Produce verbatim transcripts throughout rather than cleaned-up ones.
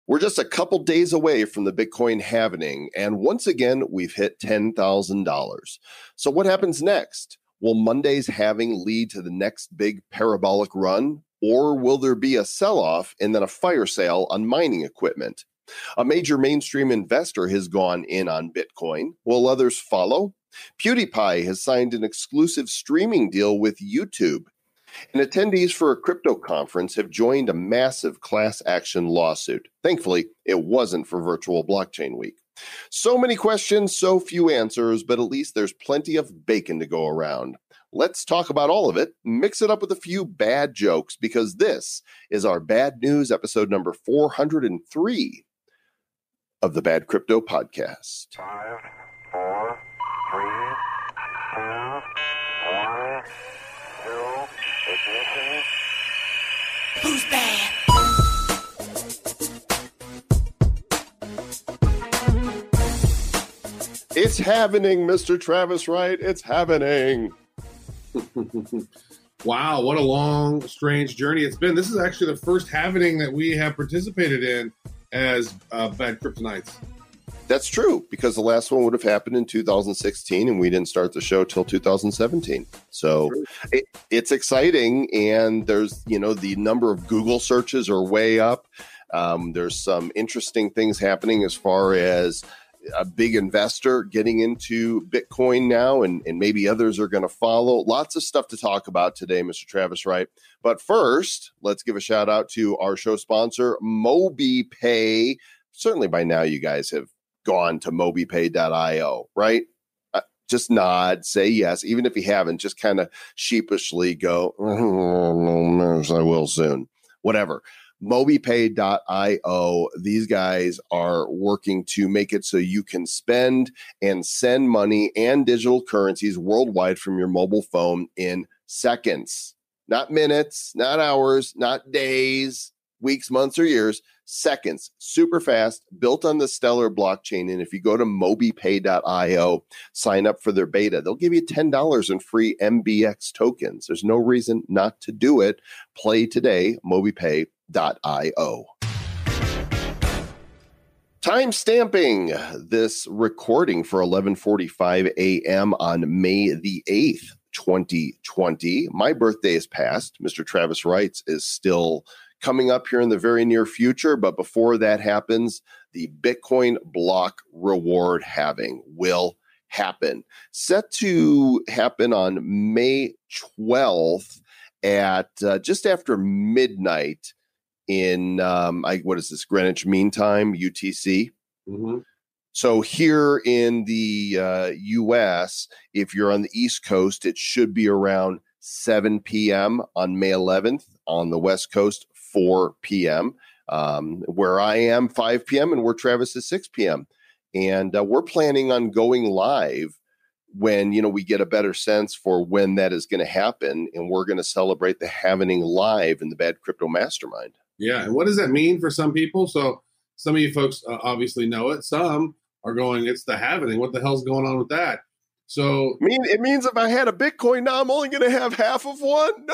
We're just a couple days away from the Bitcoin halving, and once again, we've hit ten thousand dollars. So what happens next? Will Monday's halving lead to the next big parabolic run, or will there be a sell-off and then a fire sale on mining equipment? A major mainstream investor has gone in on Bitcoin. Will others follow? PewDiePie has signed an exclusive streaming deal with YouTube. And attendees for a crypto conference have joined a massive class action lawsuit. Thankfully, it wasn't for Virtual Blockchain Week. So many questions, so few answers, but at least there's plenty of bacon to go around. Let's talk about all of it, mix it up with a few bad jokes, because this is our bad news episode number four hundred three of the Bad Crypto Podcast. Five, four, three, two, one, zero, ignition. Who's bad? It's happening, Mister Travis Wright. It's happening. Wow, what a long, strange journey it's been. This is actually the first happening that we have participated in as uh, Bad Kryptonites. That's true, because the last one would have happened in two thousand sixteen, and we didn't start the show till two thousand seventeen. So it, it's exciting, and there's, you know, the number of Google searches are way up. Um, there's some interesting things happening as far as a big investor getting into Bitcoin now, and, and maybe others are going to follow. Lots of stuff to talk about today, Mister Travis Wright. But first, let's give a shout out to our show sponsor, MobiPay. Certainly by now you guys have gone to mobipay dot io, right? Uh, just nod, say yes. Even if you haven't, just kind of sheepishly go, oh, I will soon. Whatever. mobipay dot io. These guys are working to make it so you can spend and send money and digital currencies worldwide from your mobile phone in seconds. Not minutes, not hours, not days, weeks, months, or years. Seconds. Super fast, built on the Stellar blockchain. And if you go to mobipay dot io, sign up for their beta, they'll give you ten dollars in free M B X tokens. There's no reason not to do it. Play today, mobipay dot io. Time stamping this recording for eleven forty-five a.m. on May the eighth, twenty twenty. My birthday is past. Mister Travis Wright's is still coming up here in the very near future. But before that happens, the Bitcoin block reward halving will happen. Set to happen on May twelfth at uh, just after midnight in, um, I, what is this, Greenwich Mean Time, U T C. Mm-hmm. So here in the uh, U S, if you're on the East Coast, it should be around seven p.m. on May eleventh. On the West Coast, four p.m. Um, where I am, five p.m. and where Travis is, six p.m. And uh, we're planning on going live when, you know, we get a better sense for when that is going to happen. And we're going to celebrate the halving live in the Bad Crypto Mastermind. Yeah, and what does that mean for some people? So some of you folks uh, obviously know it. Some are going, it's the halving. What the hell's going on with that? So I mean, it means if I had a Bitcoin now, I'm only going to have half of one? No!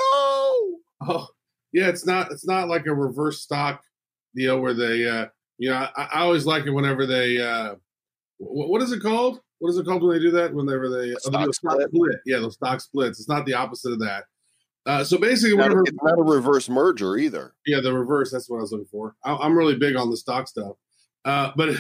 Oh, yeah, it's not it's not like a reverse stock deal where they, uh, you know, I, I always like it whenever they, uh, what, what is it called? What is it called when they do that? Whenever they, oh, they do a stock split. split. Yeah, those stock splits. It's not the opposite of that. Uh, so basically, not, whatever, it's not a reverse merger either. Yeah, the reverse. That's what I was looking for. I, I'm really big on the stock stuff. Uh, but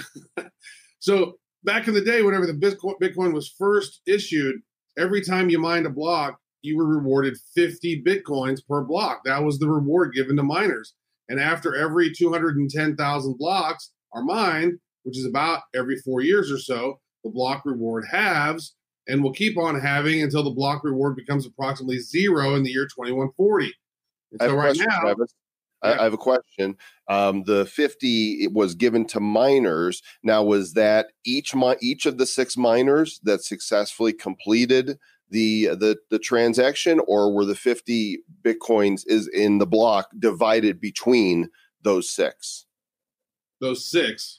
so back in the day, whenever the Bitcoin, Bitcoin was first issued, every time you mined a block, you were rewarded fifty Bitcoins per block. That was the reward given to miners. And after every two hundred ten thousand blocks are mined, which is about every four years or so, the block reward halves and will keep on halving until the block reward becomes approximately zero in the year twenty-one forty. And I have so a right question, now, Travis. yeah. I, I have a question. Um, the fifty it was given to miners. Now, was that each mi- each of the six miners that successfully completed the the the transaction, or were the fifty Bitcoins is in the block divided between those six? those six.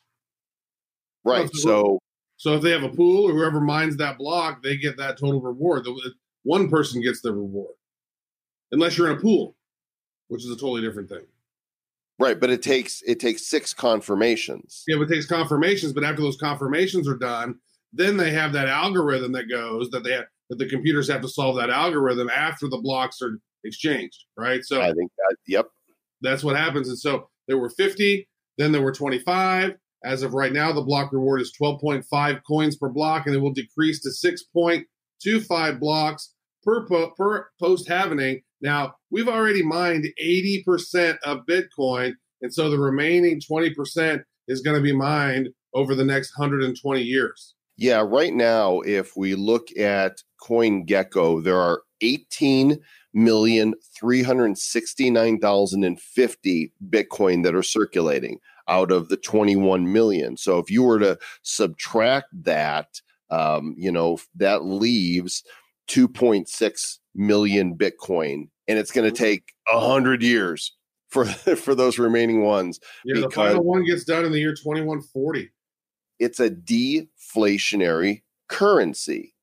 Right. Oh, So So if they have a pool or whoever mines that block, they get that total reward. The, one person gets the reward, unless you're in a pool, which is a totally different thing. Right, but it takes it takes six confirmations. Yeah, but it takes confirmations. But after those confirmations are done, then they have that algorithm that goes that they have, that the computers have to solve that algorithm after the blocks are exchanged, right? So I think that, yep. That's what happens. And so there were fifty, then there were twenty-five. As of right now, the block reward is twelve point five coins per block, and it will decrease to six point two five blocks per po- per post halvening. Now, we've already mined eighty percent of Bitcoin, and so the remaining twenty percent is going to be mined over the next one hundred twenty years. Yeah, right now, if we look at CoinGecko, there are eighteen million three hundred sixty-nine thousand fifty Bitcoin that are circulating out of the twenty-one million. So if you were to subtract that, um, you know, that leaves two point six million Bitcoin, and it's going to take a hundred years for for those remaining ones. Yeah, the final one gets done in the year twenty-one forty. It's a deflationary currency.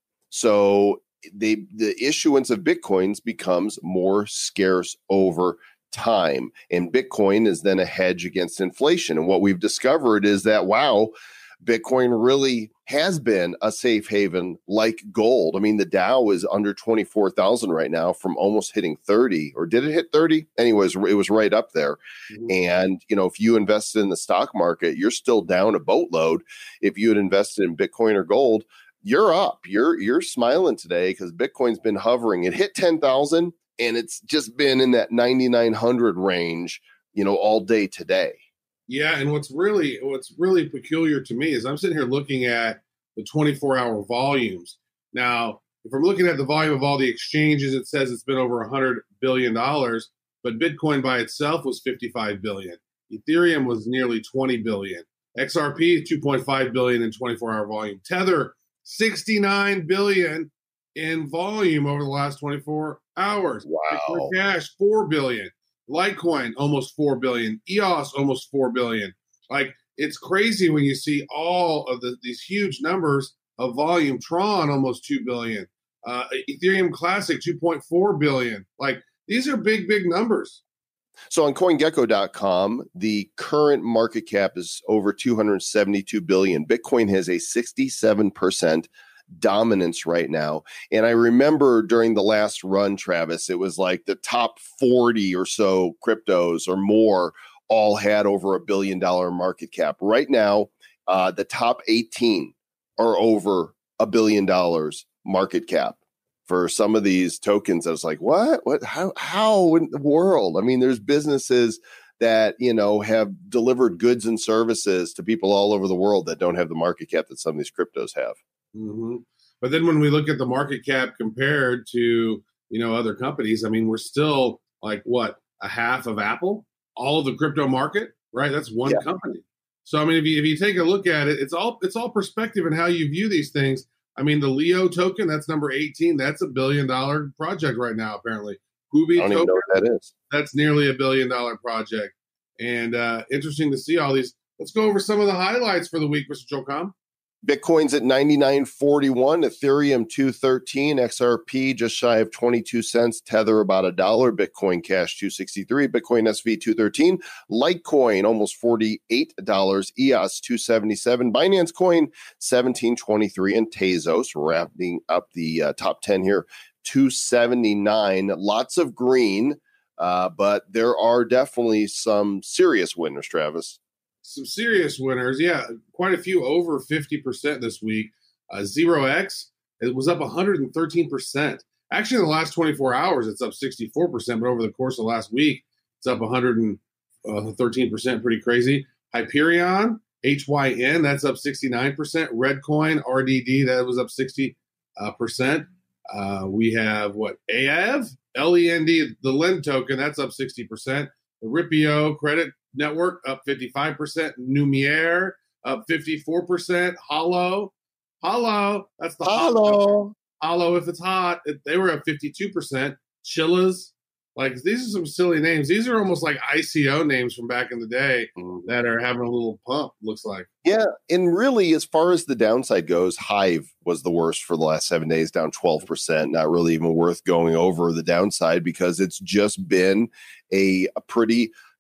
So they, the issuance of Bitcoins becomes more scarce over time. And Bitcoin is then a hedge against inflation. And what we've discovered is that, wow, Bitcoin really has been a safe haven like gold. I mean, the Dow is under twenty-four thousand right now from almost hitting thirty, or did it hit thirty? Anyways, it was right up there. Mm-hmm. And, you know, if you invested in the stock market, you're still down a boatload. If you had invested in Bitcoin or gold, you're up. You're, you're smiling today because Bitcoin's been hovering. It hit ten thousand and it's just been in that ninety-nine hundred range, you know, all day today. Yeah, and what's really what's really peculiar to me is I'm sitting here looking at the twenty-four hour volumes. Now, if I'm looking at the volume of all the exchanges, it says it's been over one hundred billion dollars, but Bitcoin by itself was fifty-five billion dollars. Ethereum was nearly twenty billion dollars. X R P, two point five billion dollars in twenty-four hour volume. Tether, sixty-nine billion dollars in volume over the last twenty-four hours. Wow. Bitcoin Cash, four billion dollars. Litecoin, almost four billion dollars. E O S, almost four billion dollars. Like, it's crazy when you see all of the, these huge numbers of volume. Tron, almost two billion dollars. Uh, Ethereum Classic, two point four billion dollars. Like, these are big, big numbers. So on coin gecko dot com, the current market cap is over two hundred seventy-two billion dollars. Bitcoin has a sixty-seven percent dominance right now. And I remember during the last run, Travis, it was like the top forty or so cryptos or more all had over a billion dollar market cap. Right now, uh, the top eighteen are over a billion dollars market cap. For some of these tokens, I was like, what? What? How? How in the world? I mean, there's businesses that, you know, have delivered goods and services to people all over the world that don't have the market cap that some of these cryptos have. Mm-hmm. But then when we look at the market cap compared to, you know, other companies, I mean, we're still like, what, a half of Apple? All of the crypto market, right? That's one yeah. company. So, I mean, if you if you take a look at it, it's all it's all perspective in how you view these things. I mean, the Leo token, that's number eighteen. That's a billion dollar project right now, apparently. Huobi I don't token, even know what that is. That's nearly a billion dollar project. And uh, interesting to see all these. Let's go over some of the highlights for the week, Mister Jocom. Bitcoin's at ninety-nine forty-one, Ethereum two thirteen, X R P just shy of twenty-two cents, Tether about a dollar, Bitcoin Cash two sixty-three, Bitcoin S V two thirteen, Litecoin almost forty-eight dollars, E O S two seventy-seven, Binance Coin seventeen twenty-three, and Tezos wrapping up the uh, top ten here, two seventy-nine. Lots of green, uh, but there are definitely some serious winners, Travis. Some serious winners, yeah, quite a few over fifty percent this week. Uh, Zero X, it was up one hundred thirteen percent. Actually, in the last twenty-four hours, it's up sixty-four percent, but over the course of the last week, it's up one hundred thirteen percent, pretty crazy. Hyperion, H Y N, that's up sixty-nine percent. Redcoin, R D D, that was up sixty percent. Uh, we have, what, A E V, L E N D, the Lend token, that's up sixty percent. The Ripio Credit Network up fifty-five percent. Numiere up fifty-four percent. Hollow, Hollow, that's the Hollow. Hollow, if it's hot, it, they were up fifty-two percent. Chillas, like, these are some silly names. These are almost like I C O names from back in the day mm. that are having a little pump, looks like. Yeah, and really, as far as the downside goes, Hive was the worst for the last seven days, down twelve percent. Not really even worth going over the downside because it's just been a, a pretty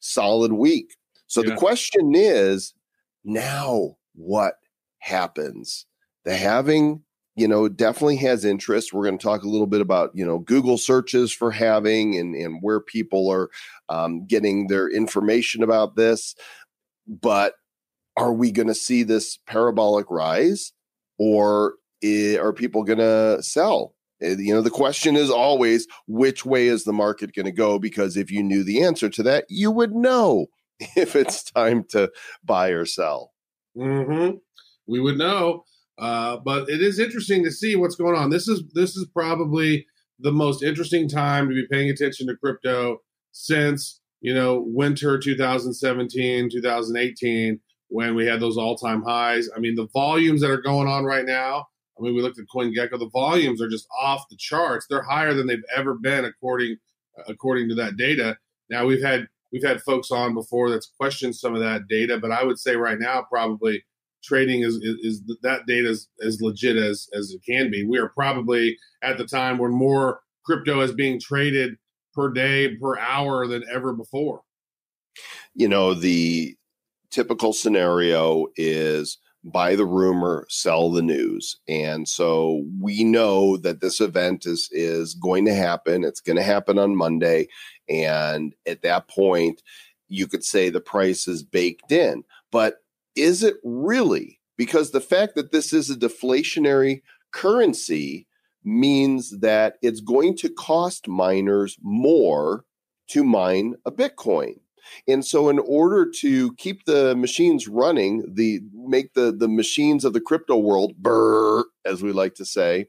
solid week. So Yeah. the question is, now what happens? The halving, you know, definitely has interest. We're going to talk a little bit about, you know, Google searches for halving and, and where people are um, getting their information about this. But are we going to see this parabolic rise, or i- are people going to sell? Uh, You know, the question is always, which way is the market going to go? Because if you knew the answer to that, you would know if it's time to buy or sell. Mm-hmm. We would know. Uh, but it is interesting to see what's going on. This is this is probably the most interesting time to be paying attention to crypto since, you know, winter two thousand seventeen, two thousand eighteen, when we had those all-time highs. I mean, the volumes that are going on right now, I mean, we looked at CoinGecko, the volumes are just off the charts. They're higher than they've ever been according according to that data. Now, we've had we've had folks on before that's questioned some of that data, but I would say right now probably trading is, is, is that data is as legit as, as it can be. We are probably at the time when more crypto is being traded per day, per hour than ever before. You know, the typical scenario is buy the rumor, sell the news. And so we know that this event is, is going to happen. It's going to happen on Monday. And at that point, you could say the price is baked in. But is it really? Because the fact that this is a deflationary currency means that it's going to cost miners more to mine a Bitcoin. And so in order to keep the machines running, the make the, the machines of the crypto world burr, as we like to say,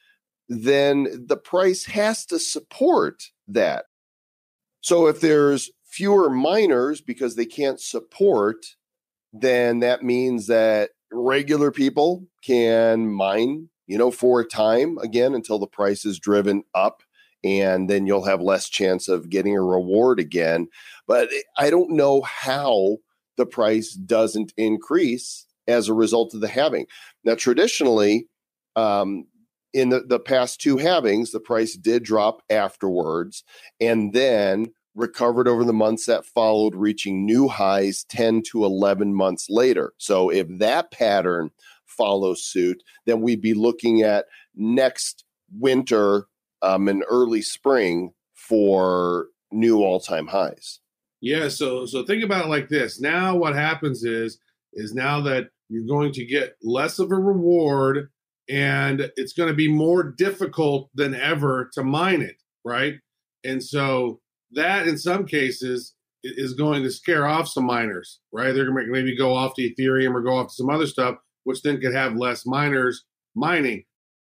then the price has to support that. So if there's fewer miners because they can't support, then that means that regular people can mine, you know, for a time again until the price is driven up, and then you'll have less chance of getting a reward again. But I don't know how the price doesn't increase as a result of the halving. Now, traditionally, um, in the, the past two halvings, the price did drop afterwards and then recovered over the months that followed, reaching new highs ten to eleven months later. So if that pattern follows suit, then we'd be looking at next winter um, and early spring for new all-time highs. Yeah, so so think about it like this. Now what happens is is now that you're going to get less of a reward and it's going to be more difficult than ever to mine it, right? And so that in some cases is going to scare off some miners, right? They're going to maybe go off to Ethereum or go off to some other stuff, which then could have less miners mining.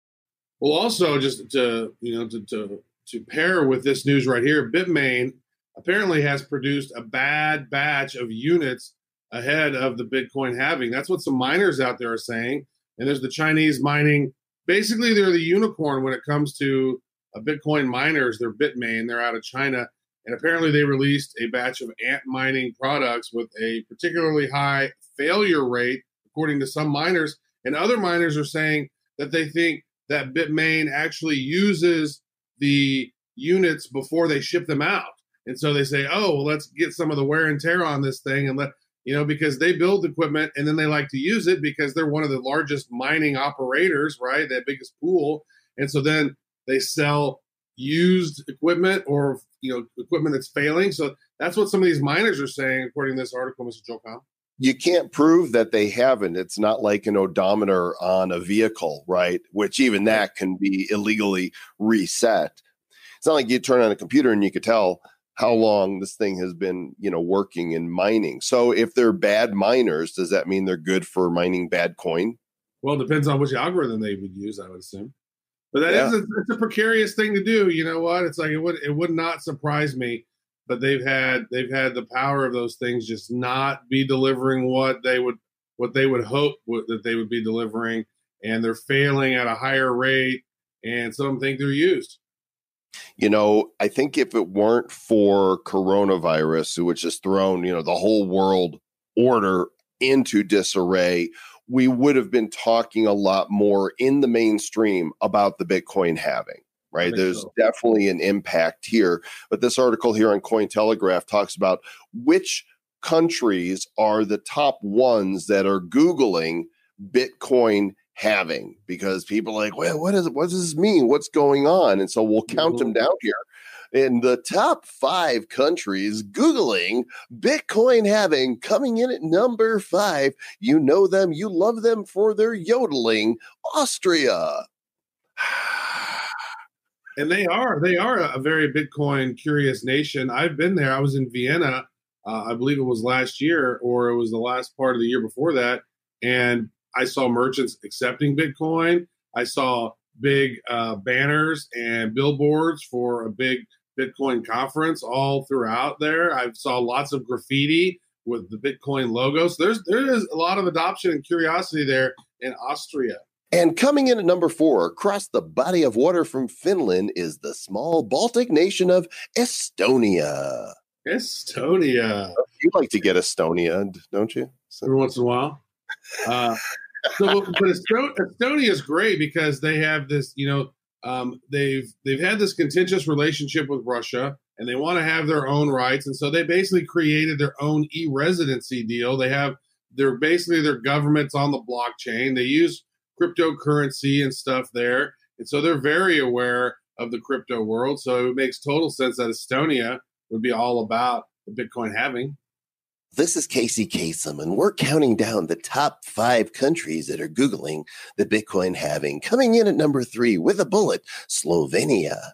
Well, also just to, you know, to, to, to pair with this news right here, Bitmain apparently has produced a bad batch of units ahead of the Bitcoin halving. That's what some miners out there are saying. And there's the Chinese mining. Basically, they're the unicorn when it comes to uh, Bitcoin miners. They're Bitmain. They're out of China. And apparently they released a batch of ant mining products with a particularly high failure rate, according to some miners. And other miners are saying that they think that Bitmain actually uses the units before they ship them out. And so they say, oh, well, let's get some of the wear and tear on this thing and let, you know, because they build equipment and then they like to use it because they're one of the largest mining operators, right? That biggest pool. And so then they sell used equipment or, you know, equipment that's failing. So that's what some of these miners are saying, according to this article, Mister Joel Comm. You can't prove that they haven't. It's not like an odometer on a vehicle, right? Which even that can be illegally reset. It's not like you turn on a computer and you could tell how long this thing has been, you know, working and mining. So if they're bad miners, does that mean they're good for mining bad coin? Well, it depends on which algorithm they would use, I would assume. But that Yeah. is a, it's a precarious thing to do. You know what? It's like it would it would not surprise me. But they've had they've had the power of those things just not be delivering what they would what they would hope would, that they would be delivering, and they're failing at a higher rate. And some think they're used. You know, I think if it weren't for coronavirus, which has thrown, you know, the whole world order into disarray, we would have been talking a lot more in the mainstream about the Bitcoin halving. right? think There's so. definitely an impact here. But this article here on Cointelegraph talks about which countries are the top ones that are Googling Bitcoin halving, because people are like, well, what is it? What does this mean? What's going on? And so we'll count Mhm. them down here. In the top five countries Googling Bitcoin halving, coming in at number five, you know them, you love them for their yodeling, Austria. And they are they are a very Bitcoin curious nation. I've been there. I was in Vienna. Uh, I believe it was last year, or it was the last part of the year before that. And I saw merchants accepting Bitcoin. I saw big uh, banners and billboards for a big Bitcoin conference all throughout there. I saw lots of graffiti with the Bitcoin logo. So there's there is a lot of adoption and curiosity there in Austria. And coming in at number four, across the body of water from Finland, is the small Baltic nation of Estonia. Estonia. You like to get Estonia, don't you? So- Every once in a while. Uh, so, but Esto- Estonia is great because they have this, you know, um, they've they've had this contentious relationship with Russia, and they want to have their own rights, and so they basically created their own e-residency deal. They have they're basically their government's on the blockchain. They use cryptocurrency and stuff there, and so they're very aware of the crypto world. So it makes total sense that Estonia would be all about the Bitcoin halving. This is Casey Kasem, and we're counting down the top five countries that are Googling the Bitcoin halving. Coming in at number three with a bullet, Slovenia.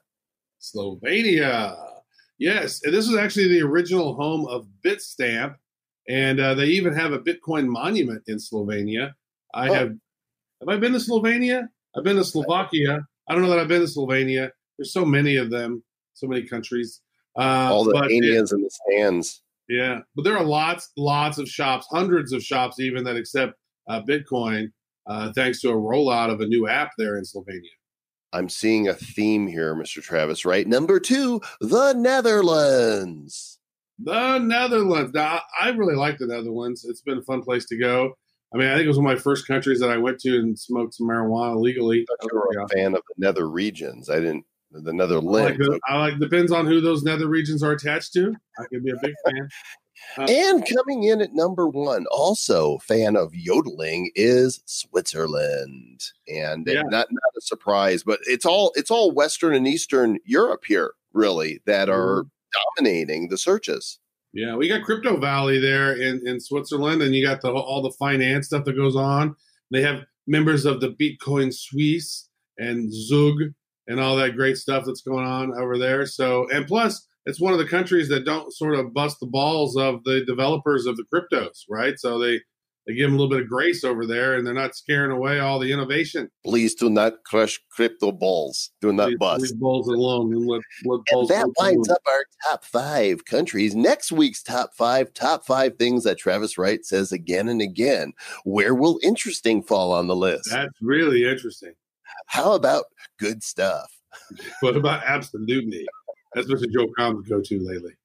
Slovenia. Yes, and this is actually the original home of Bitstamp, and uh, they even have a Bitcoin monument in Slovenia. I Oh. have, have I been to Slovenia? I've been to Slovakia. I don't know that I've been to Slovenia. There's so many of them, so many countries. Uh, All the but it- aliens in the stands. yeah, but there are lots, lots of shops, hundreds of shops even that accept uh, Bitcoin, uh, thanks to a rollout of a new app there in Slovenia. I'm seeing a theme here, Mister Travis, right? Number two, the Netherlands. The Netherlands. Now, I really like the Netherlands. It's been a fun place to go. I mean, I think it was one of my first countries that I went to and smoked some marijuana legally. I thought you were a fan of the Nether regions. I didn't, the I like, Netherlands. the, I like depends on who those nether regions are attached to. I could be a big fan. And coming in at number one, also fan of yodeling, is Switzerland. And Yeah. not not a surprise, but it's all it's all Western and Eastern Europe here, really, that are dominating the searches. Yeah, we got Crypto Valley there in, in Switzerland, and you got the all the finance stuff that goes on. They have members of the Bitcoin Suisse and Zug and all that great stuff that's going on over there. So, and plus, it's one of the countries that don't sort of bust the balls of the developers of the cryptos, right? So they they give them a little bit of grace over there, and they're not scaring away all the innovation. Please do not crush crypto balls. Do not Leave, bust. leave balls alone and let, let And balls that go to winds the moon. up our top five countries. Next week's top five, top five things that Travis Wright says again and again. Where will interesting fall on the list? That's really interesting. How about good stuff? What about absolutely? That's Mister Joe Combs' go-to lately.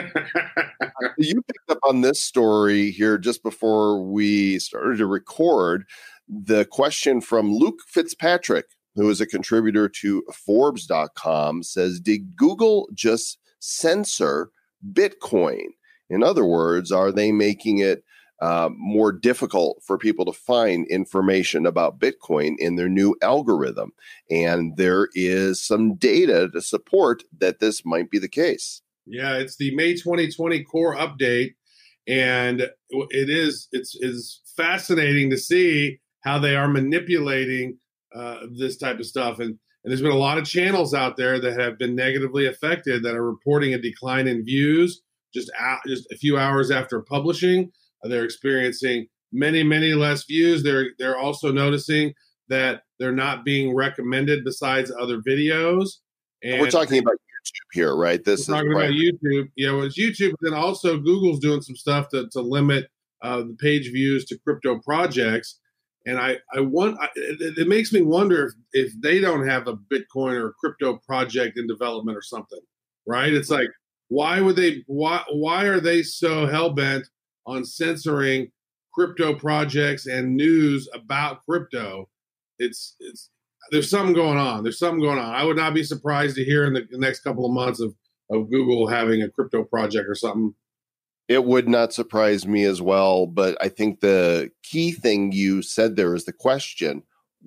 You picked up on this story here just before we started to record. The question from Luke Fitzpatrick, who is a contributor to Forbes dot com, says, did Google just censor Bitcoin? In other words, are they making it uh, more difficult for people to find information about Bitcoin in their new algorithm? And there is some data to support that this might be the case. Yeah, it's the May twenty twenty core update, and it is it's is fascinating to see how they are manipulating uh, this type of stuff. And, and there's been a lot of channels out there that have been negatively affected that are reporting a decline in views just out, just a few hours after publishing. They're experiencing many, many less views. They're they're also noticing that they're not being recommended besides other videos. And We're talking about YouTube here, right? This we're is talking about right. YouTube. Yeah, well, it's YouTube, but then also Google's doing some stuff to, to limit uh, the page views to crypto projects. And I, I want, I, it, it makes me wonder if, if they don't have a Bitcoin or a crypto project in development or something, right? It's like, why would they, why, why are they so hell-bent on censoring crypto projects and news about crypto? It's, it's, there's something going on. There's something going on. I would not be surprised to hear in the, the next couple of months of, of Google having a crypto project or something. It would not surprise me as well. But I think the key thing you said there is the question,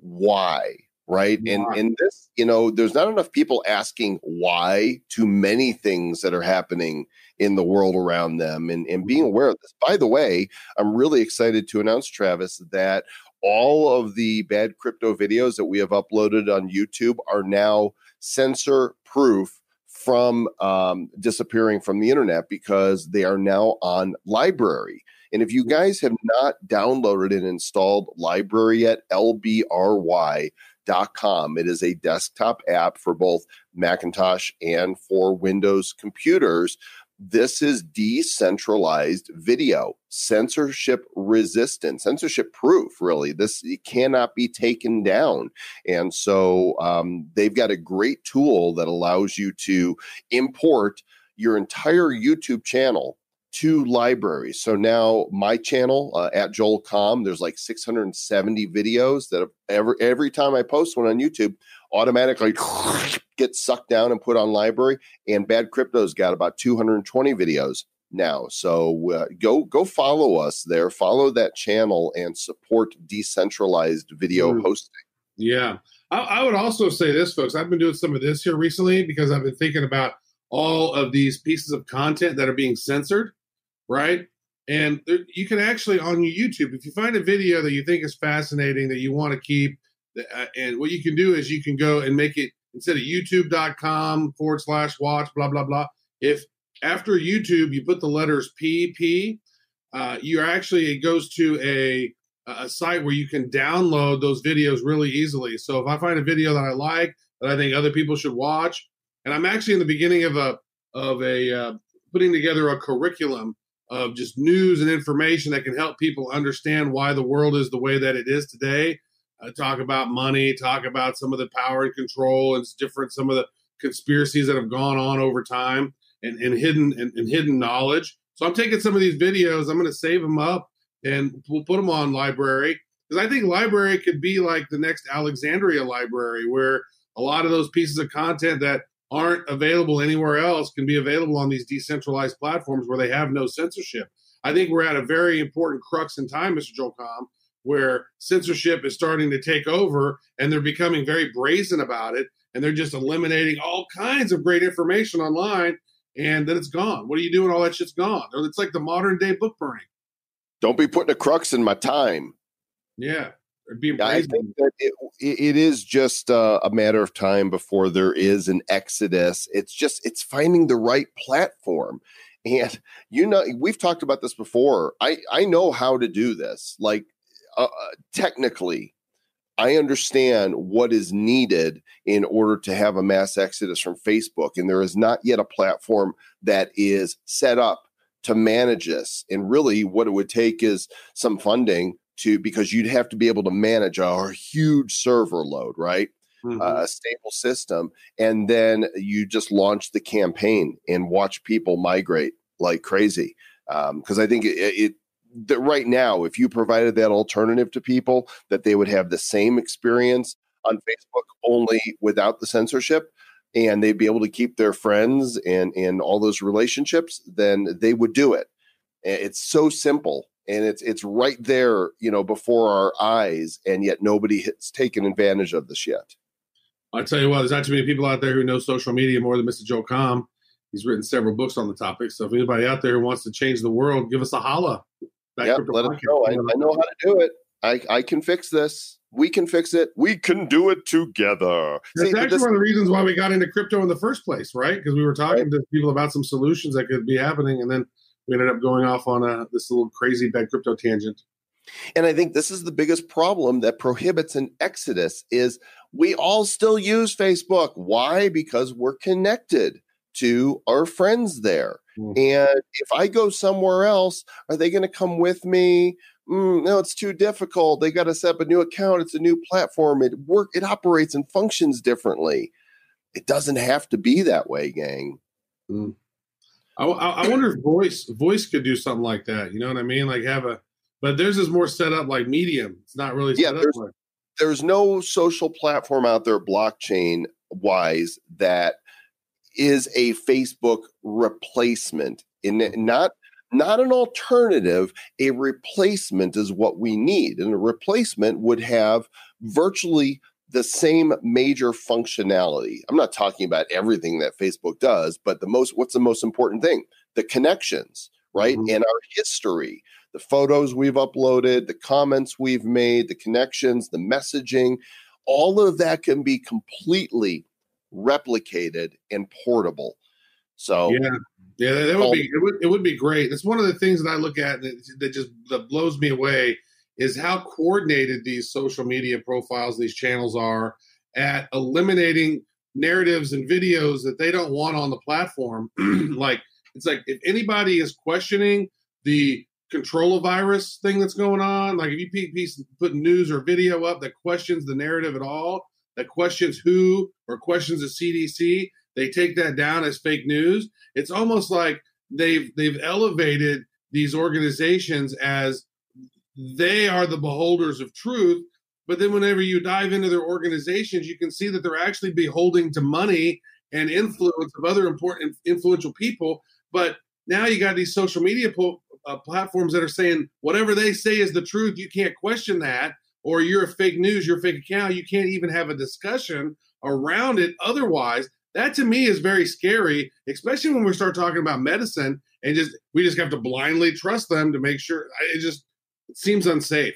why? Right. Why? And and this, you know, there's not enough people asking why to many things that are happening in the world around them and, and being aware of this. By the way, I'm really excited to announce, Travis, that all of the bad crypto videos that we have uploaded on YouTube are now censor proof from um, disappearing from the internet because they are now on Library. And if you guys have not downloaded and installed Library yet, L B R Y dot com. It is a desktop app for both Macintosh and for Windows computers. This is decentralized video, censorship resistant, censorship proof, really. This it cannot be taken down. And so um, they've got a great tool that allows you to import your entire YouTube channel to Library. So now my channel uh, at Joel Comm, there's like six hundred seventy videos that every, every time I post one on YouTube, automatically get sucked down and put on Library. And Bad Crypto's got about two hundred twenty videos now. So uh, go go follow us there, follow that channel and support decentralized video mm. hosting. Yeah. I, I would also say this, folks. I've been doing some of this here recently because I've been thinking about all of these pieces of content that are being censored. Right. And there, you can actually on your YouTube, if you find a video that you think is fascinating that you want to keep, uh, and what you can do is you can go and make it instead of youtube.com forward slash watch, blah, blah, blah. If after YouTube, you put the letters P P, uh, you're actually, it goes to a, a site where you can download those videos really easily. So if I find a video that I like, that I think other people should watch, and I'm actually in the beginning of a, of a, uh, putting together a curriculum of just news and information that can help people understand why the world is the way that it is today. Uh, talk about money, talk about some of the power and control and different, some of the conspiracies that have gone on over time and, and hidden and, and hidden knowledge. So I'm taking some of these videos, I'm going to save them up and we'll put them on Library because I think Library could be like the next Alexandria Library where a lot of those pieces of content that aren't available anywhere else can be available on these decentralized platforms where they have no censorship. I think we're at a very important crux in time, Mister Joel Comm, where censorship is starting to take over and they're becoming very brazen about it. And they're just eliminating all kinds of great information online and then it's gone. What are you doing? All that shit's gone. It's like the modern day book burning. Don't be putting a crux in my time. Yeah. Being I think that it, it is just uh, a matter of time before there is an exodus. It's just it's finding the right platform, and you know we've talked about this before. I I know how to do this. Like uh, technically, I understand what is needed in order to have a mass exodus from Facebook, and there is not yet a platform that is set up to manage this. And really, what it would take is some funding. To because you'd have to be able to manage a huge server load, right? Mm-hmm. Uh, a stable system, and then you just launch the campaign and watch people migrate like crazy. Because um, I think it, it that right now, if you provided that alternative to people, that they would have the same experience on Facebook only without the censorship, and they'd be able to keep their friends and and all those relationships, then they would do it. It's so simple. And it's it's right there, you know, before our eyes, and yet nobody has taken advantage of this yet. I tell you what, there's not too many people out there who know social media more than Mister Joel Comm. He's written several books on the topic. So if anybody out there who wants to change the world, give us a holla. Yeah, let us know. I, I know how to do it. I, I can fix this. We can fix it. We can do it together. That's See, actually this, one of the reasons why we got into crypto in the first place, right? Because we were talking right. to people about some solutions that could be happening, and then we ended up going off on a, this little crazy bad crypto tangent. And I think this is the biggest problem that prohibits an exodus is we all still use Facebook. Why? Because we're connected to our friends there. Mm-hmm. And if I go somewhere else, are they going to come with me? Mm, no, it's too difficult. They got to set up a new account. It's a new platform. It work. It operates and functions differently. It doesn't have to be that way, gang. Mm. I, I wonder if voice voice could do something like that. You know what I mean? Like have a, but theirs is more set up like Medium. It's not really set yeah, up there's, like. there's no social platform out there blockchain wise that is a Facebook replacement. In not not an alternative, a replacement is what we need. And a replacement would have virtually the same major functionality. I'm not talking about everything that Facebook does, but the most what's the most important thing? The connections, right? Mhm. And our history, the photos we've uploaded, the comments we've made, the connections, the messaging, all of that can be completely replicated and portable. So Yeah, yeah, that, that would be it would, it would be great. It's one of the things that I look at that, that just that blows me away is how coordinated these social media profiles, these channels are at eliminating narratives and videos that they don't want on the platform. Like it's like if anybody is questioning the control virus thing that's going on, like if you piece, put news or video up that questions the narrative at all, that questions who or questions the C D C, they take that down as fake news. It's almost like they've they've elevated these organizations as they are the beholders of truth. But then whenever you dive into their organizations, you can see that they're actually beholding to money and influence of other important influential people. But now you got these social media po- uh, platforms that are saying whatever they say is the truth. You can't question that, or you're a fake news, you're a fake account. You can't even have a discussion around it. Otherwise, that to me is very scary, especially when we start talking about medicine and just we just have to blindly trust them to make sure. It just it seems unsafe.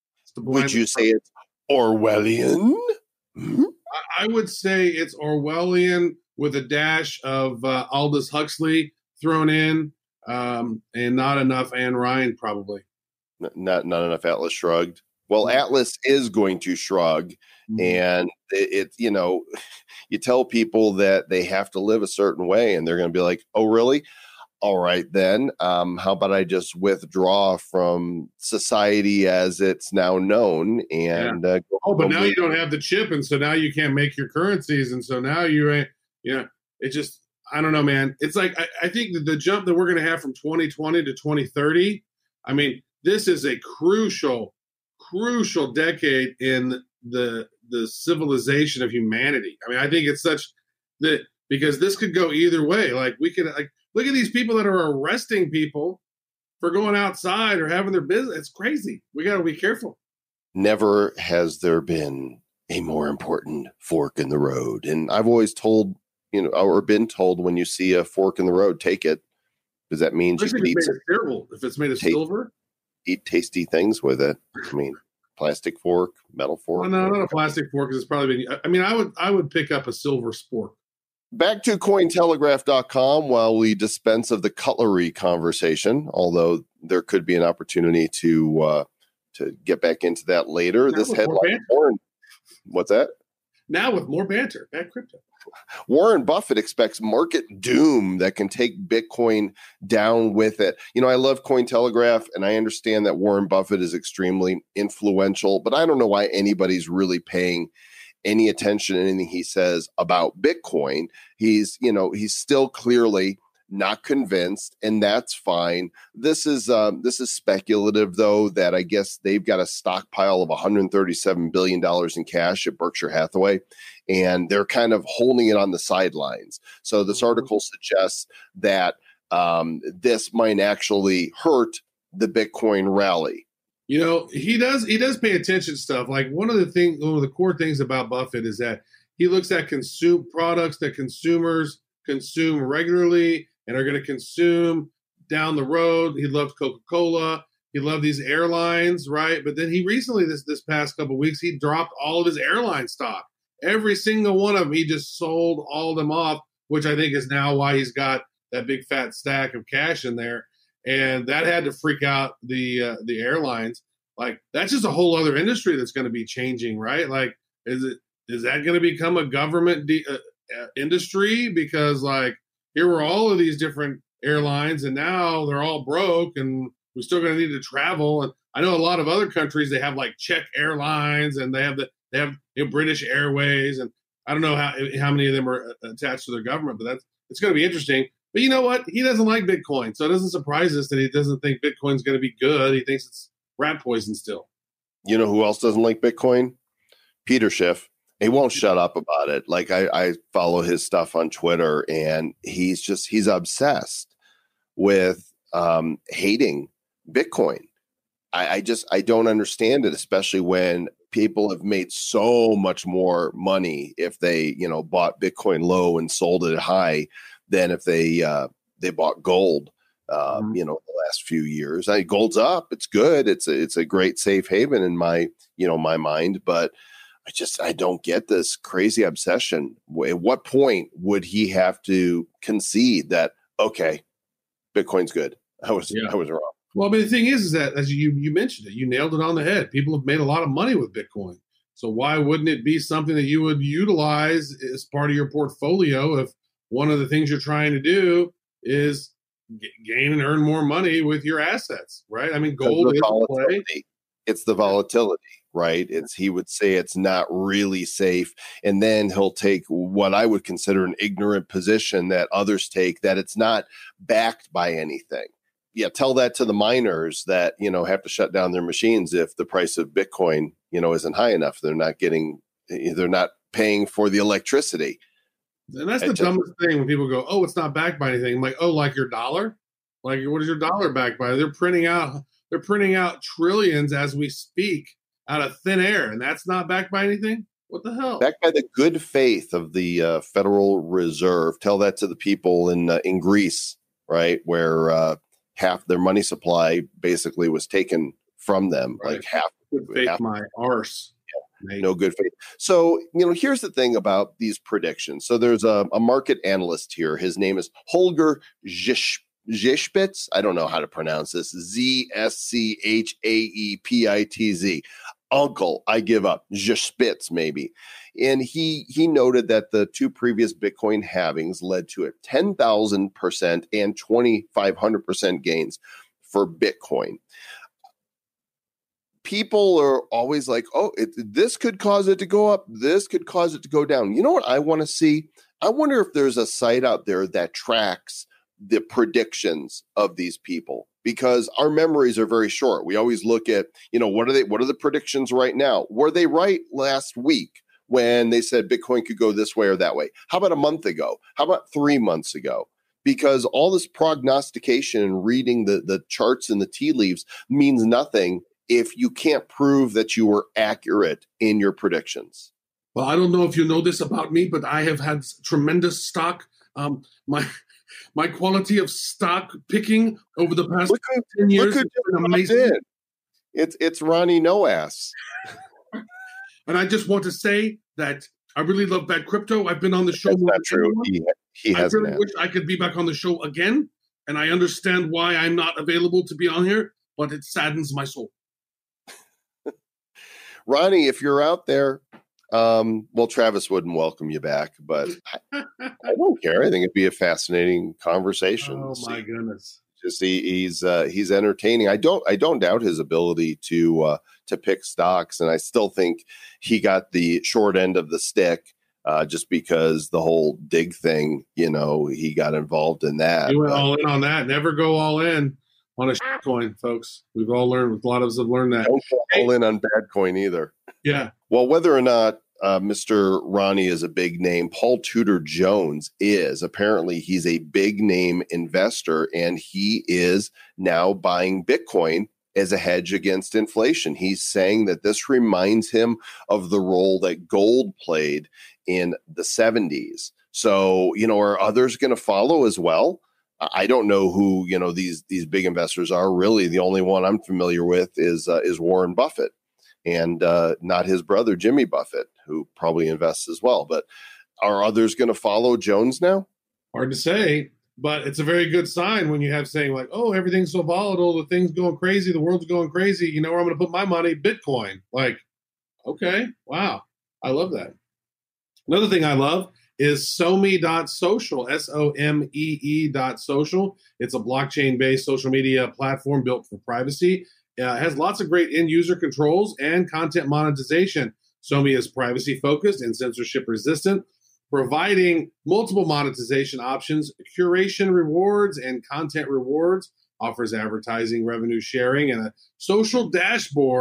would you say it's Orwellian? Mm-hmm. I would say it's Orwellian with a dash of uh, Aldous Huxley thrown in, um, and not enough Anne Ryan, probably. Not not enough Atlas Shrugged. Well, Atlas is going to shrug, mm-hmm. and it, it, you know, you tell people that they have to live a certain way, and they're going to be like, "Oh, really? All right, then. Um, how about I just withdraw from society as it's now known?" And yeah. uh, go, oh, but go now you don't have the chip, and so now you can't make your currencies, and so now you ain't. You know, it just I don't know, man. It's like I, I think that the jump that we're going to have from twenty twenty to twenty thirty. I mean, this is a crucial. crucial decade in the the civilization of humanity. I mean, I think it's such that because this could go either way. Like we could like look at these people that are arresting people for going outside or having their business. It's crazy. We got to be careful. Never has there been a more important fork in the road. And I've always told, you know, or been told when you see a fork in the road, take it. Because that means you can eat some, terrible if it's made of take, silver. Eat tasty things with it. I mean, plastic fork, metal fork. Well, no, not a plastic fork because it's probably been. I mean, I would I would pick up a silver spork. Back to Cointelegraph dot com while we dispense of the cutlery conversation, although there could be an opportunity to uh, to get back into that later. Now this headline, Warren, what's that? Now with more banter at crypto. Warren Buffett expects market doom that can take Bitcoin down with it. You know, I love Cointelegraph, and I understand that Warren Buffett is extremely influential, but I don't know why anybody's really paying any attention to anything he says about Bitcoin. He's, you know, he's still clearly not convinced, and that's fine. This is um, this is speculative, though, that I guess they've got a stockpile of one hundred thirty-seven billion dollars in cash at Berkshire Hathaway, and they're kind of holding it on the sidelines. So this article suggests that um, this might actually hurt the Bitcoin rally. You know, he does he does pay attention to stuff. Like one of the things, one of the core things about Buffett is that he looks at consume products that consumers consume regularly and are going to consume down the road. He loved Coca-Cola. He loved these airlines, right? But then he recently, this this past couple of weeks, he dropped all of his airline stock. Every single one of them, he just sold all of them off, which I think is now why he's got that big fat stack of cash in there. And that had to freak out the uh, the airlines. Like that's just a whole other industry that's going to be changing, right? Like, is it is that going to become a government de- uh, uh, industry? Because like here were all of these different airlines, and now they're all broke, and we're still going to need to travel. And I know a lot of other countries they have like Czech Airlines, and they have the they have you know, British Airways, and I don't know how how many of them are attached to their government, but that's it's going to be interesting. But you know what? He doesn't like Bitcoin, so it doesn't surprise us that he doesn't think Bitcoin's going to be good. He thinks it's rat poison still. You know who else doesn't like Bitcoin? Peter Schiff. He won't shut up about it. Like I, I follow his stuff on Twitter, and he's just he's obsessed with um, hating Bitcoin. I, I just I don't understand it, especially when people have made so much more money if they you know bought Bitcoin low and sold it high than if they uh, they bought gold. Uh, mm-hmm. You know, the last few years, I gold's up. It's good. It's a, it's a great safe haven in my you know my mind, but I just I don't get this crazy obsession. At what point would he have to concede that okay, Bitcoin's good? I was yeah. I was wrong. Well, but the thing is, is that as you you mentioned it, you nailed it on the head. People have made a lot of money with Bitcoin, so why wouldn't it be something that you would utilize as part of your portfolio if one of the things you're trying to do is gain and earn more money with your assets, right? I mean, gold is volatility. Play. It's the volatility, right? It's he would say it's not really safe, and then he'll take what I would consider an ignorant position that others take, that it's not backed by anything. Yeah, tell that to the miners that you know have to shut down their machines if the price of Bitcoin you know isn't high enough. They're not getting, they're not paying for the electricity. And that's the dumbest thing when people go, oh, it's not backed by anything. I'm like, oh, like your dollar? Like, what is your dollar backed by? They're printing out, they're printing out trillions as we speak out of thin air, and that's not backed by anything? What the hell? Backed by the good faith of the uh, Federal Reserve. Tell that to the people in uh, in Greece, right, where uh, half their money supply basically was taken from them, right. like half. Good faith, half my arse. No good faith. So, you know, here's the thing about these predictions. So there's a, a market analyst here. His name is Holger Zschipitz. I don't know how to pronounce this. Z S C H A E P I T Z. Uncle, I give up. Zschipitz, maybe. And he he noted that the two previous Bitcoin halvings led to a ten thousand percent and twenty-five hundred percent gains for Bitcoin. People are always like, oh, it, this could cause it to go up. This could cause it to go down. You know what I want to see? I wonder if there's a site out there that tracks the predictions of these people, because our memories are very short. We always look at, you know, what are they? What are the predictions right now? Were they right last week when they said Bitcoin could go this way or that way? How about a month ago? How about three months ago? Because all this prognostication and reading the, the charts and the tea leaves means nothing if you can't prove that you were accurate in your predictions. Well, I don't know if you know this about me, but I have had tremendous stock. Um, my my quality of stock picking over the past look who, ten years has been amazing. It's it's Ronnie Noass. And I just want to say that I really love Bad Crypto. I've been on the show. That's not true. He, he I really wish I could be back on the show again, and I understand why I'm not available to be on here, but it saddens my soul. Ronnie, if you're out there, um, well, Travis wouldn't welcome you back, but I, I don't care. I think it'd be a fascinating conversation. Oh my See, goodness! Just he, he's uh, he's entertaining. I don't I don't doubt his ability to uh, to pick stocks, and I still think he got the short end of the stick uh, just because the whole dig thing. You know, he got involved in that. He went but, all in on that. Never go all in on a shit coin, folks. We've all learned, a lot of us have learned that. Don't go all in on bad coin either. Yeah. Well, whether or not uh, Mister Ronnie is a big name, Paul Tudor Jones is. Apparently, he's a big name investor, and he is now buying Bitcoin as a hedge against inflation. He's saying that this reminds him of the role that gold played in the seventies. So, you know, are others going to follow as well? I don't know who, you know, these these big investors are. Really, the only one I'm familiar with is uh, is Warren Buffett, and uh, not his brother Jimmy Buffett, who probably invests as well. But are others going to follow Jones now? Hard to say, but it's a very good sign when you have saying like, "Oh, everything's so volatile, the thing's going crazy, the world's going crazy." You know where I'm going to put my money? Bitcoin. Like, okay, wow, I love that. Another thing I love is Somi dot social, S O M E E dot social. It's a blockchain-based social media platform built for privacy. Uh, it has lots of great end-user controls and content monetization. Somi is privacy-focused and censorship-resistant, providing multiple monetization options, curation rewards, and content rewards, offers advertising revenue sharing, and a social dashboard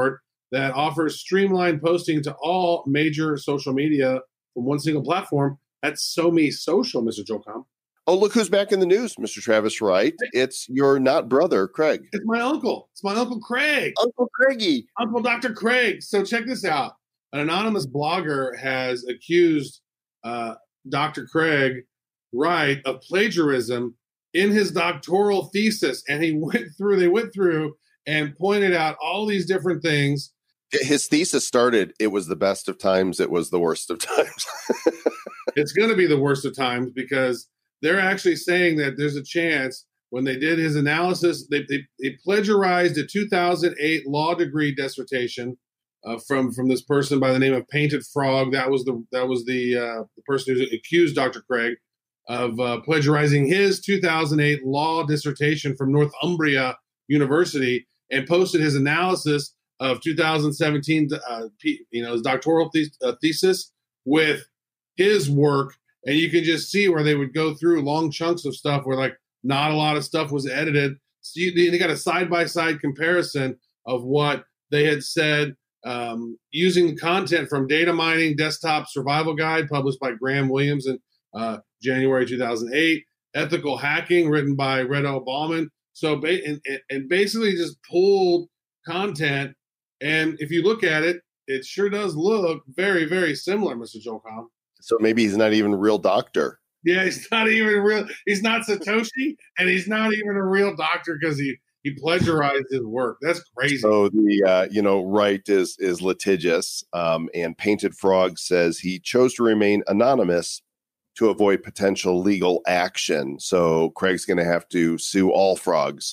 that offers streamlined posting to all major social media from one single platform. That's SoMe Social, Mister Jocom. Oh, look who's back in the news, Mister Travis Wright. It's your not brother, Craig. It's my uncle. It's my Uncle Craig. Uncle Craigie. Uncle Doctor Craig. So check this out. An anonymous blogger has accused uh, Doctor Craig Wright of plagiarism in his doctoral thesis. And he went through, they went through and pointed out all these different things. His thesis started, it was the best of times, it was the worst of times. It's going to be the worst of times because they're actually saying that there's a chance when they did his analysis, they, they, they plagiarized a two thousand eight law degree dissertation uh, from, from this person by the name of Painted Frog. That was the that was the, uh, the person who accused Doctor Craig of uh, plagiarizing his two thousand eight law dissertation from Northumbria University and posted his analysis of two thousand seventeen, uh, you know, his doctoral the- uh, thesis with his work. And you can just see where they would go through long chunks of stuff where like not a lot of stuff was edited. So you, they got a side-by-side comparison of what they had said um, using content from Data Mining Desktop Survival Guide published by Graham Williams in uh, January two thousand eight, Ethical Hacking written by Redo Bauman. So ba- and, and basically just pulled content. And if you look at it, it sure does look very, very similar, Mister Jocom. So maybe he's not even a real doctor. Yeah, he's not even real. He's not Satoshi, and he's not even a real doctor because he, he plagiarized his work. That's crazy. So the uh, you know Wright is is litigious, um, and Painted Frog says he chose to remain anonymous to avoid potential legal action. So Craig's going to have to sue all frogs.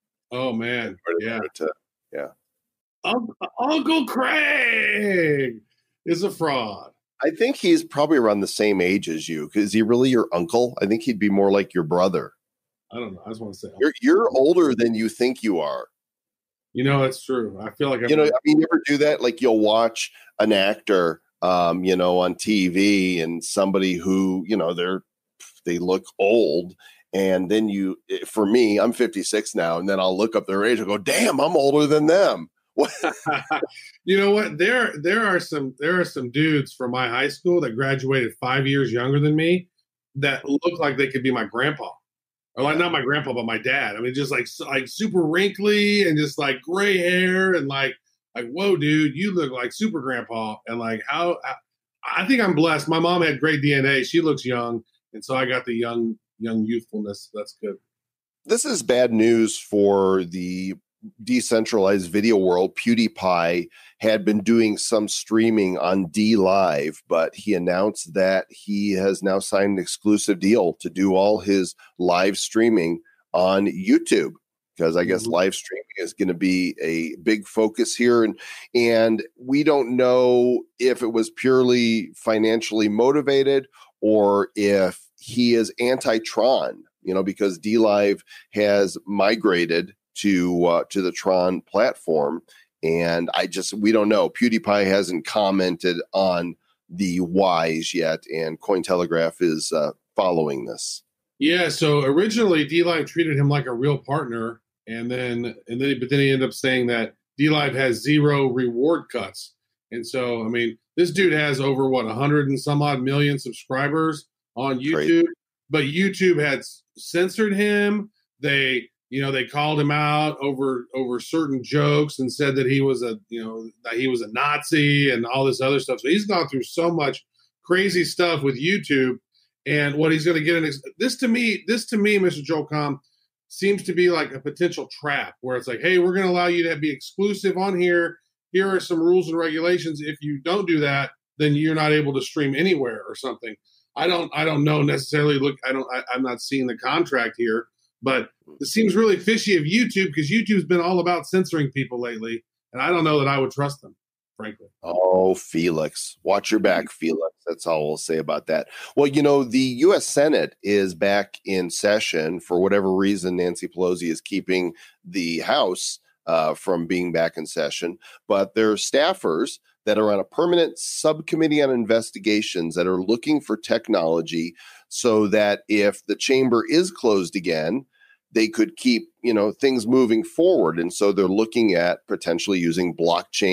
Oh man, yeah, to, yeah. Uncle, Uncle Craig is a fraud. I think he's probably around the same age as you. Is he really your uncle? I think he'd be more like your brother. I don't know. I just want to say you're you're older than you think you are. You know, it's true. I feel like I'm, you know. I mean, you ever do that? Like you'll watch an actor, um, you know, on T V, and somebody who you know they're they look old, and then you, for me, I'm fifty-six now, and then I'll look up their age and go, "Damn, I'm older than them." You know what? There, there are some, there are some dudes from my high school that graduated five years younger than me that look like they could be my grandpa, or like not my grandpa, but my dad. I mean, just like like super wrinkly and just like gray hair and like like whoa, dude, you look like super grandpa. And like how I, I think I'm blessed. My mom had great D N A. She looks young, and so I got the young young youthfulness. That's good. This is bad news for the decentralized video world. PewDiePie had been doing some streaming on D Live, but he announced that he has now signed an exclusive deal to do all his live streaming on YouTube, because I guess mm-hmm. live streaming is going to be a big focus here. And, and we don't know if it was purely financially motivated or if he is anti-Tron, you know, because D Live has migrated to uh, to the Tron platform, and I just we don't know. PewDiePie hasn't commented on the whys yet, and Cointelegraph is uh, following this. Yeah, so originally D Live treated him like a real partner, and then and then but then he ended up saying that D Live has zero reward cuts, and so I mean this dude has over what a hundred and some odd million subscribers on YouTube, Crazy. But YouTube had censored him. They You know, they called him out over over certain jokes and said that he was a, you know, that he was a Nazi and all this other stuff. So he's gone through so much crazy stuff with YouTube, and what he's going to get in this to me, this to me, Mister Jocom, seems to be like a potential trap where it's like, hey, we're going to allow you to be exclusive on here. Here are some rules and regulations. If you don't do that, then you're not able to stream anywhere or something. I don't, I don't know necessarily. Look, I don't, I, I'm not seeing the contract here. But it seems really fishy of YouTube because YouTube's been all about censoring people lately. And I don't know that I would trust them, frankly. Oh, Felix. Watch your back, Felix. That's all we'll say about that. Well, you know, the U S Senate is back in session. For whatever reason, Nancy Pelosi is keeping the House uh, from being back in session. But there are staffers that are on a permanent subcommittee on investigations that are looking for technology so that if the chamber is closed again, they could keep, you know, things moving forward. And so they're looking at potentially using blockchain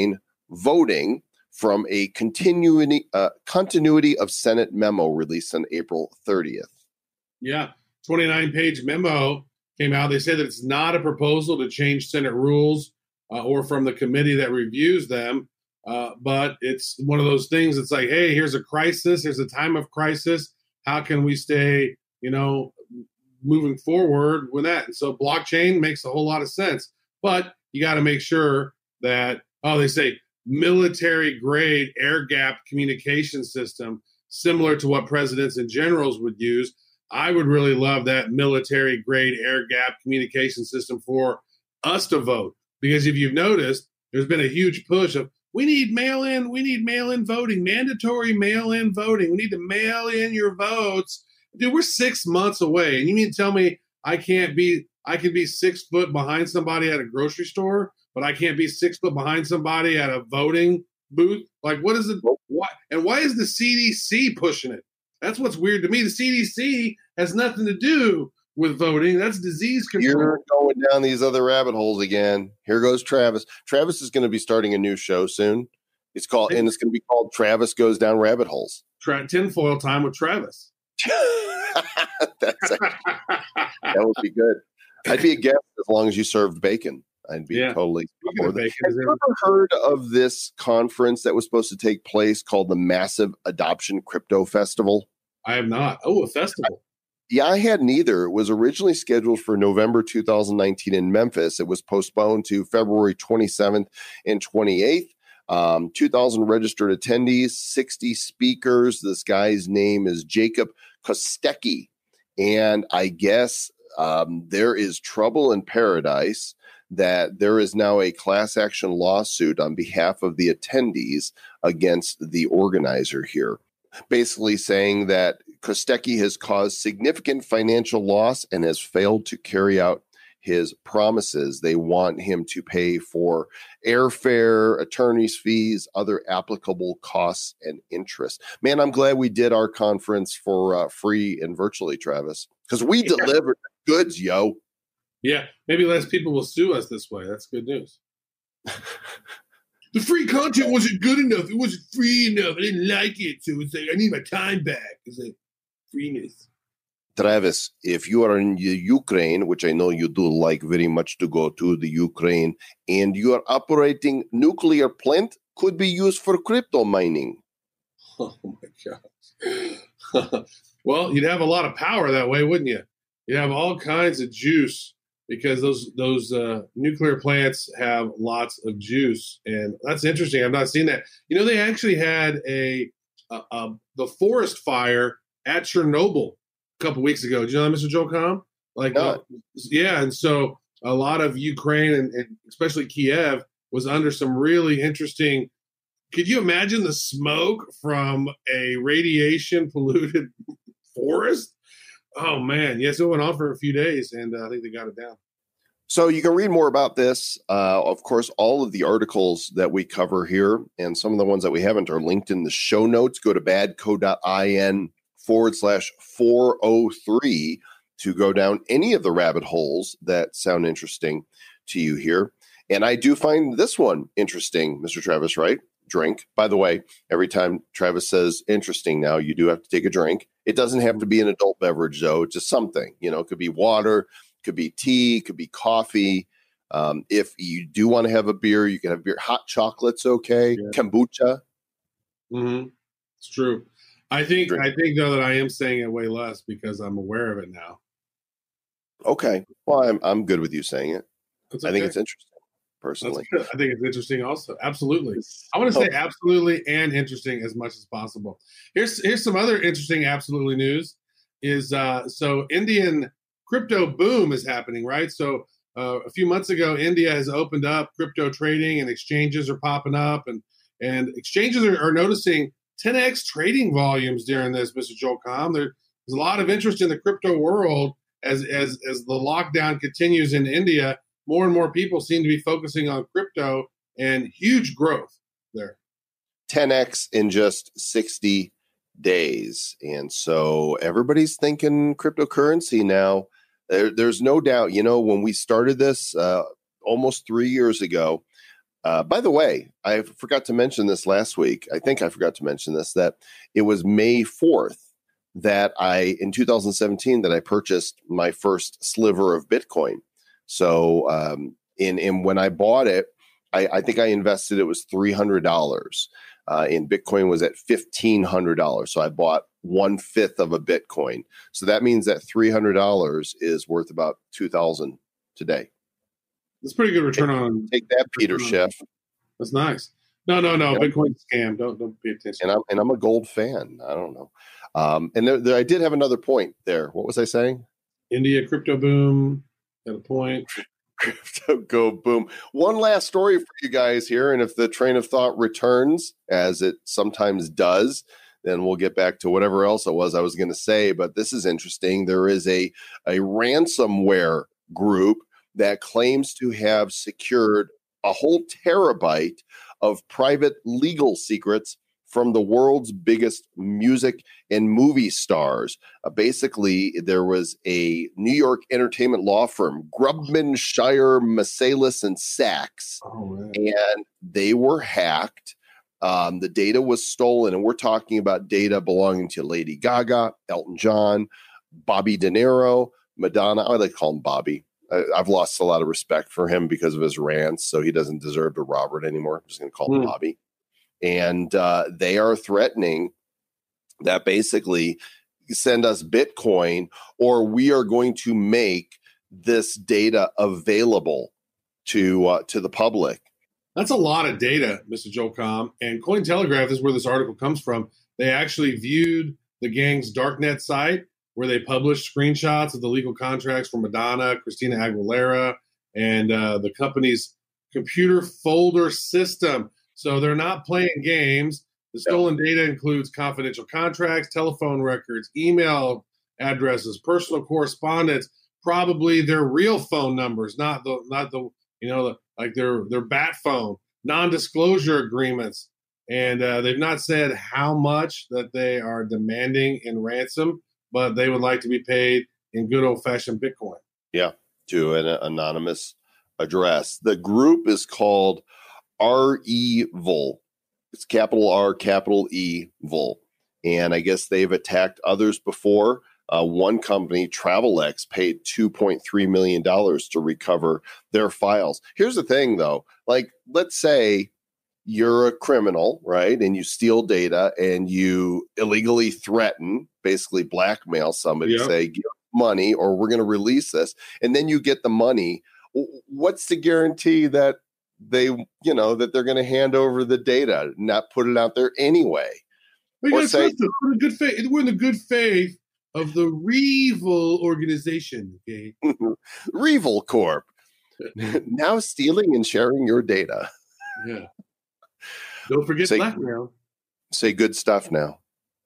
voting from a continuity uh, continuity of Senate memo released on April thirtieth. Yeah, twenty-nine page memo came out. They say that it's not a proposal to change Senate rules uh, or from the committee that reviews them, uh, but it's one of those things. It's like, hey, here's a crisis. Here's a time of crisis. How can we stay, you know, moving forward with that? And so blockchain makes a whole lot of sense, but you got to make sure that, oh, they say military grade air gap communication system, similar to what presidents and generals would use. I would really love that military grade air gap communication system for us to vote, because if you've noticed, there's been a huge push of we need mail in, we need mail in voting, mandatory mail in voting. We need to mail in your votes. Dude, we're six months away, and you mean to tell me I can't be I can be six foot behind somebody at a grocery store, but I can't be six foot behind somebody at a voting booth? Like, what is it? Why? And why is the C D C pushing it? That's what's weird to me. The C D C has nothing to do with voting. That's disease control. You're going down these other rabbit holes again. Here goes Travis. Travis is going to be starting a new show soon. It's called, and it's going to be called Travis Goes Down Rabbit Holes. Tra- tinfoil time with Travis. That's actually, that would be good. I'd be a guest as long as you served bacon. I'd be Yeah. totally. Speaking of bacon, Have is you there- ever heard of this conference that was supposed to take place called the Massive Adoption Crypto Festival? I have not. Oh, a festival. Yeah, I hadn't either. It was originally scheduled for November two thousand nineteen in Memphis. It was postponed to February twenty-seventh and twenty-eighth. Um, two thousand registered attendees, sixty speakers. This guy's name is Jacob Kostecki. And I guess um, there is trouble in paradise that there is now a class action lawsuit on behalf of the attendees against the organizer here, basically saying that Kostecki has caused significant financial loss and has failed to carry out his promises. They want him to pay for airfare, attorney's fees, other applicable costs and interest. Man, I'm glad we did our conference for uh, free and virtually, Travis, because we Yeah. delivered goods, yo. Yeah, maybe less people will sue us this way. That's good news. The free content wasn't good enough. It wasn't free enough. I didn't like it. So it's like, I need my time back. It's like freeness. Travis, if you are in the Ukraine, which I know you do like very much to go to the Ukraine, and you are operating nuclear plant, could be used for crypto mining. Oh my gosh. Well, you'd have a lot of power that way, wouldn't you? You'd have all kinds of juice because those those uh, nuclear plants have lots of juice, and that's interesting. I've not seen that. You know, they actually had a, a, a the forest fire at Chernobyl a couple weeks ago. Did you know that, Mister Joel Com? Like, No. uh, yeah, and so a lot of Ukraine and, and especially Kiev was under some really interesting. Could you imagine the smoke from a radiation polluted forest? Oh man, yes, it went on for a few days, and uh, I think they got it down. So you can read more about this. Uh, of course, all of the articles that we cover here and some of the ones that we haven't are linked in the show notes. Go to badco.in forward slash 403 to go down any of the rabbit holes that sound interesting to you here. And I do find this one interesting, Mister Travis, right? Drink. By the way, every time Travis says interesting now, you do have to take a drink. It doesn't have to be an adult beverage, though. It's just something. You know, it could be water, could be tea, could be coffee. Um, if you do want to have a beer, you can have beer. Hot chocolate's okay. Yeah. Kombucha. Mm-hmm. It's true. I think Drink. I think though that I am saying it way less because I'm aware of it now. Okay. Well, I'm I'm good with you saying it. That's I think okay. it's interesting, That's personally. good. I think it's interesting also. Absolutely. I want to say Oh. absolutely and interesting as much as possible. Here's here's some other interesting absolutely news is uh, so Indian crypto boom is happening, right? So uh, a few months ago, India has opened up crypto trading and exchanges are popping up and and exchanges are, are noticing ten x trading volumes during this, Mister Joel Com. There, there's a lot of interest in the crypto world as as as the lockdown continues in India. More and more people seem to be focusing on crypto and huge growth there. ten x in just sixty days. And so everybody's thinking cryptocurrency now. There, there's no doubt, you know, when we started this uh, almost three years ago, Uh, by the way, I forgot to mention this last week. I think I forgot to mention this, that it was May fourth that I, in two thousand seventeen, that I purchased my first sliver of Bitcoin. So, um, in, in when I bought it, I, I think I invested, it was three hundred dollars. Uh, and Bitcoin was at fifteen hundred dollars. So I bought one fifth of a Bitcoin. So that means that three hundred dollars is worth about two thousand dollars today. That's pretty good return take, on. Take that, Peter Schiff. That's nice. No, no, no. Yep. Bitcoin scam. Don't don't pay attention. And I'm and I'm a gold fan. I don't know. Um, and there, there, I did have another point there. What was I saying? India crypto boom at a point. Crypto go boom. One last story for you guys here, and if the train of thought returns, as it sometimes does, then we'll get back to whatever else it was I was going to say. But this is interesting. There is a a ransomware group that claims to have secured a whole terabyte of private legal secrets from the world's biggest music and movie stars. Uh, basically, there was a New York entertainment law firm, Grubman, Shire, Masalis, and Sachs, Oh, man. and they were hacked. Um, the data was stolen, and we're talking about data belonging to Lady Gaga, Elton John, Bobby De Niro, Madonna. I like to call him Bobby. I, I've lost a lot of respect for him because of his rants, so he doesn't deserve to Robert anymore. I'm just going to call him Hmm. Bobby. And uh, they are threatening that basically send us Bitcoin or we are going to make this data available to uh, to the public. That's a lot of data, Mister Joel Comm. And Cointelegraph is where this article comes from. They actually viewed the gang's darknet site where they published screenshots of the legal contracts for Madonna, Christina Aguilera, and uh, the company's computer folder system. So they're not playing games. The stolen data includes confidential contracts, telephone records, email addresses, personal correspondence, probably their real phone numbers, not the not the you know like their their bat phone, non-disclosure agreements, and uh, they've not said how much that they are demanding in ransom, but they would like to be paid in good old-fashioned Bitcoin. Yeah, to an anonymous address. The group is called R-Evil. It's capital R, capital E, Vol. And I guess they've attacked others before. Uh, one company, TravelX, paid two point three million dollars to recover their files. Here's the thing, though. Like, let's say you're a criminal, right? And you steal data and you illegally threaten, basically blackmail somebody, Yep. say, give money or we're going to release this. And then you get the money. What's the guarantee that they, you know, that they're going to hand over the data, not put it out there anyway? We Or got say- something. We're in good faith. We're in the good faith of the Revil organization. Okay. Revil Corp. Now stealing and sharing your data. Yeah. Don't forget Say- blackmail. Say good stuff now.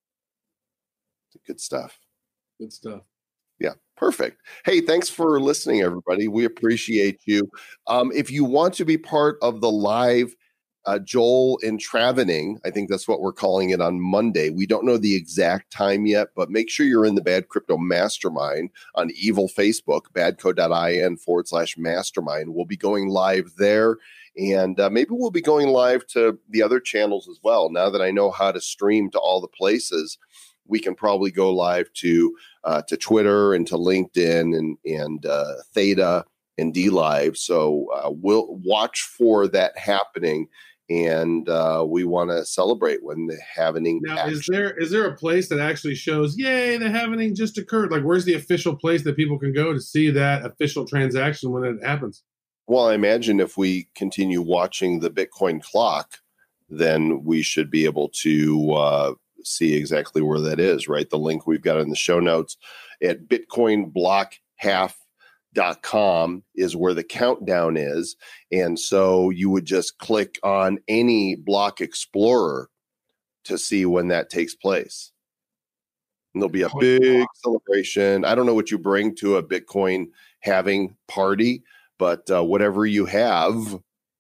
Good stuff. Good stuff. Yeah, perfect. Hey, thanks for listening, everybody. We appreciate you. Um, if you want to be part of the live uh, Joel and Travening, I think that's what we're calling it on Monday. We don't know the exact time yet, but make sure you're in the Bad Crypto Mastermind on Evil Facebook, badco.in forward slash mastermind. We'll be going live there. And uh, maybe we'll be going live to the other channels as well. Now that I know how to stream to all the places, we can probably go live to uh, to Twitter and to LinkedIn and and uh, Theta and D Live. So uh, we'll watch for that happening, and uh, we want to celebrate when the happening. Now, actually- is there is there a place that actually shows, yay, the happening just occurred? Like, where's the official place that people can go to see that official transaction when it happens? Well, I imagine if we continue watching the Bitcoin clock, then we should be able to uh, see exactly where that is, right? The link we've got in the show notes at bitcoin block half dot com is where the countdown is. And so you would just click on any block explorer to see when that takes place. And there'll be a big celebration. I don't know what you bring to a Bitcoin halving party, but uh, whatever you have,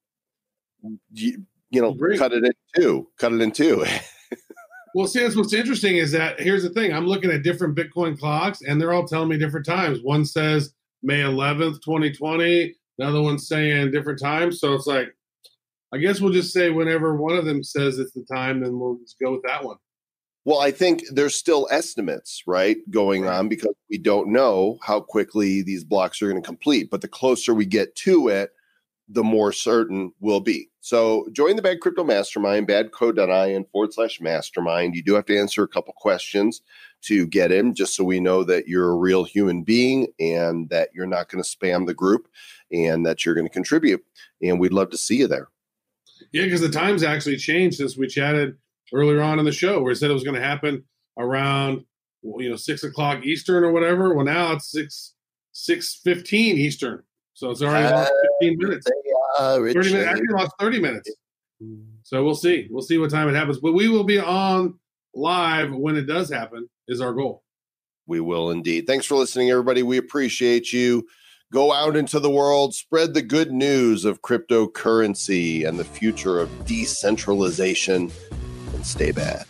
you, you know, Great. cut it in two. Cut it in two. Well, see, that's what's interesting is that here's the thing. I'm looking at different Bitcoin clocks, and they're all telling me different times. One says May eleventh, twenty twenty. Another one's saying different times. So it's like, I guess we'll just say whenever one of them says it's the time, then we'll just go with that one. Well, I think there's still estimates, right, going on because we don't know how quickly these blocks are going to complete. But the closer we get to it, the more certain we'll be. So join the Bad Crypto Mastermind, badco.in forward slash mastermind. You do have to answer a couple questions to get in, just so we know that you're a real human being and that you're not going to spam the group and that you're going to contribute. And we'd love to see you there. Yeah, because the time's actually changed since we chatted earlier on in the show, where it said it was going to happen around, you know, six o'clock Eastern or whatever. Well, now it's six six fifteen Eastern, so it's already uh, lost fifteen minutes. Uh, thirty minutes. Actually, lost thirty minutes. So we'll see. We'll see what time it happens, but we will be on live when it does happen. Is our goal. We will indeed. Thanks for listening, everybody. We appreciate you. Go out into the world, spread the good news of cryptocurrency and the future of decentralization, and stay bad.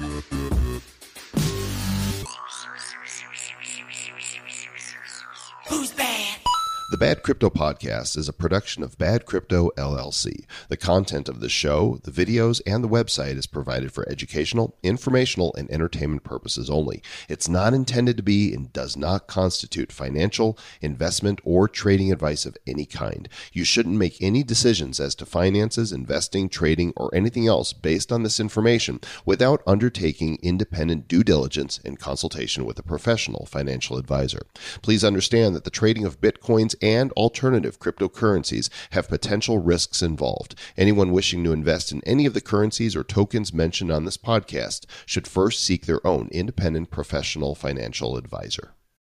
Who's bad? The Bad Crypto Podcast is a production of Bad Crypto L L C. The content of the show, the videos, and the website is provided for educational, informational, and entertainment purposes only. It's not intended to be and does not constitute financial, investment, or trading advice of any kind. You shouldn't make any decisions as to finances, investing, trading, or anything else based on this information without undertaking independent due diligence and consultation with a professional financial advisor. Please understand that the trading of Bitcoins and alternative cryptocurrencies have potential risks involved. Anyone wishing to invest in any of the currencies or tokens mentioned on this podcast should first seek their own independent professional financial advisor.